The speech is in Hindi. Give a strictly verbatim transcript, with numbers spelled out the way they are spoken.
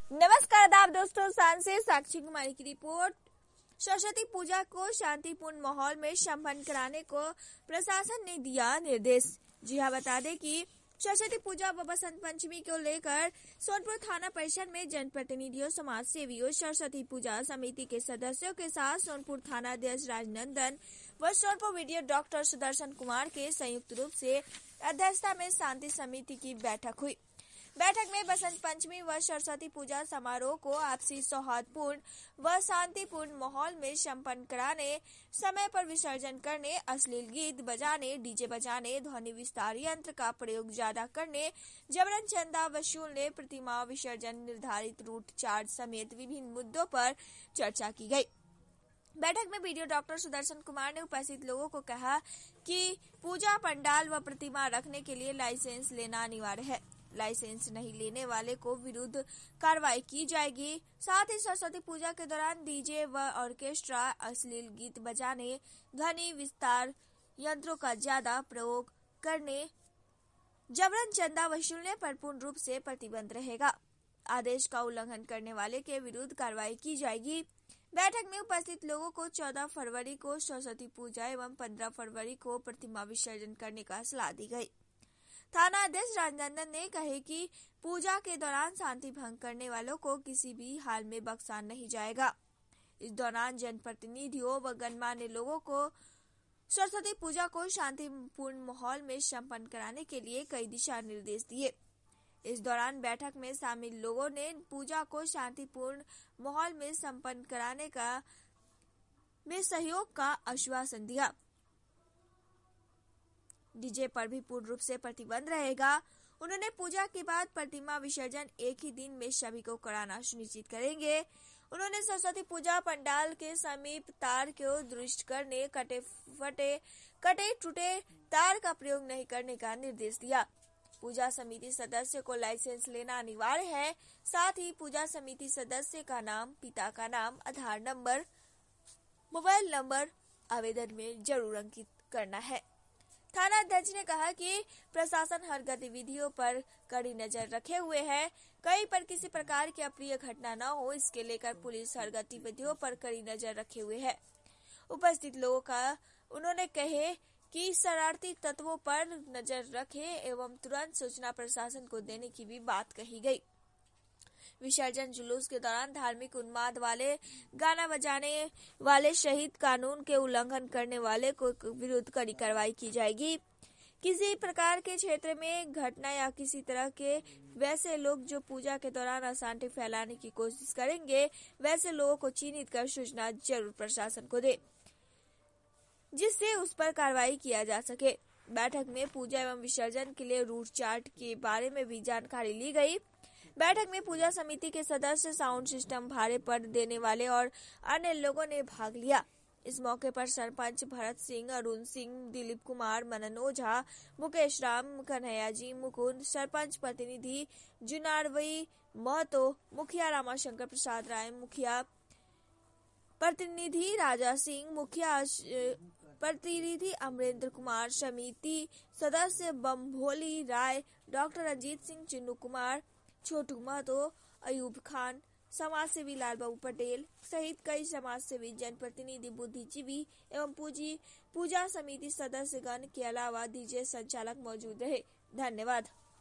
नमस्कार आदाब दोस्तों, सांस से साक्षी कुमारी की रिपोर्ट। सरस्वती पूजा को शांतिपूर्ण माहौल में संपन्न कराने को प्रशासन ने दिया निर्देश। जी हाँ, बता दें कि सरस्वती पूजा व बसंत पंचमी को लेकर सोनपुर थाना परिसर में जनप्रतिनिधियों, समाज सेवियों, सरस्वती पूजा समिति के सदस्यों के साथ सोनपुर थाना अध्यक्ष राजनंदन व सोनपुर वीडियो डॉक्टर सुदर्शन कुमार के संयुक्त रूप से अध्यक्षता में शांति समिति की बैठक हुई। बैठक में बसंत पंचमी व सरस्वती पूजा समारोह को आपसी सौहार्दपूर्ण व शांतिपूर्ण माहौल में संपन्न कराने, समय पर विसर्जन करने, अश्लील गीत बजाने, डीजे बजाने, ध्वनि विस्तार यंत्र का प्रयोग ज्यादा करने, जबरन चंदा वसूलने, प्रतिमा विसर्जन निर्धारित रूट चार्ज समेत विभिन्न मुद्दों पर चर्चा की गई। बैठक में वीडियो डॉक्टर सुदर्शन कुमार ने उपस्थित लोगों को कहा कि पूजा पंडाल व प्रतिमा रखने के लिए लाइसेंस लेना अनिवार्य है। लाइसेंस नहीं लेने वाले को विरुद्ध कार्रवाई की जाएगी। साथ ही सरस्वती पूजा के दौरान डीजे व ऑर्केस्ट्रा, अश्लील गीत बजाने, ध्वनि विस्तार यंत्रों का ज्यादा प्रयोग करने, जबरन चंदा वसूलने पर पूर्ण रूप से प्रतिबंध रहेगा। आदेश का उल्लंघन करने वाले के विरुद्ध कार्रवाई की जाएगी। बैठक में उपस्थित लोगों को चौदह फरवरी को सरस्वती पूजा एवं पंद्रह फरवरी को प्रतिमा विसर्जन करने का सलाह दी गई। थाना अध्यक्ष राजनंदन ने कहे कि पूजा के दौरान शांति भंग करने वालों को किसी भी हाल में बख्शा नहीं जाएगा। इस दौरान जनप्रतिनिधियों व गणमान्य लोगों को सरस्वती पूजा को शांतिपूर्ण माहौल में संपन्न कराने के लिए कई दिशा निर्देश दिए। इस दौरान बैठक में शामिल लोगों ने पूजा को शांतिपूर्ण माहौल में संपन्न कराने का में सहयोग का आश्वासन दिया। डीजे पर भी पूर्ण रूप से प्रतिबंध रहेगा। उन्होंने पूजा के बाद प्रतिमा विसर्जन एक ही दिन में सभी को कराना सुनिश्चित करेंगे। उन्होंने सरस्वती पूजा पंडाल के समीप तार को दुरुस्त करने, कटे फटे कटे टूटे तार का प्रयोग नहीं करने का निर्देश दिया। पूजा समिति सदस्य को लाइसेंस लेना अनिवार्य है। साथ ही पूजा समिति सदस्य का नाम, पिता का नाम, आधार नंबर, मोबाइल नंबर आवेदन में जरूर अंकित करना है। थाना अध्यक्ष ने कहा कि प्रशासन हर गतिविधियों पर कड़ी नजर रखे हुए है। कहीं पर किसी प्रकार की अप्रिय घटना न हो, इसके लेकर पुलिस हर गतिविधियों पर कड़ी नजर रखे हुए है। उपस्थित लोगों का उन्होंने कहे कि शरारती तत्वों पर नजर रखे एवं तुरंत सूचना प्रशासन को देने की भी बात कही गई। विसर्जन जुलूस के दौरान धार्मिक उन्माद वाले, गाना बजाने वाले सहित कानून के उल्लंघन करने वाले को विरुद्ध कड़ी कार्रवाई की जाएगी। किसी प्रकार के क्षेत्र में घटना या किसी तरह के वैसे लोग जो पूजा के दौरान अशांति फैलाने की कोशिश करेंगे, वैसे लोगों को चिन्हित कर सूचना जरूर प्रशासन को दे, जिससे उस पर कार्रवाई किया जा सके। बैठक में पूजा एवं विसर्जन के लिए रूट चार्ट के बारे में भी जानकारी ली गई। बैठक में पूजा समिति के सदस्य, साउंड सिस्टम भाड़े पर देने वाले और अन्य लोगों ने भाग लिया। इस मौके पर सरपंच भरत सिंह, अरुण सिंह, दिलीप कुमार, मनन ओझा, मुकेश राम, कन्हैया जी, मुकुंद, सरपंच प्रतिनिधि जुनारवई महतो, मुखिया रामाशंकर प्रसाद राय, मुखिया प्रतिनिधि राजा सिंह, मुखिया प्रतिनिधि अमरेंद्र कुमार, समिति सदस्य बमभोली राय, डॉक्टर अजीत सिंह, चिन्नू कुमार, छोटू महतो, अयूब खान, समाज सेवी लाल बाबू पटेल सहित कई समाज सेवी, जनप्रतिनिधि, बुद्धिजीवी एवं पूजी पूजा समिति सदस्यगण के अलावा डीजे संचालक मौजूद रहे। धन्यवाद।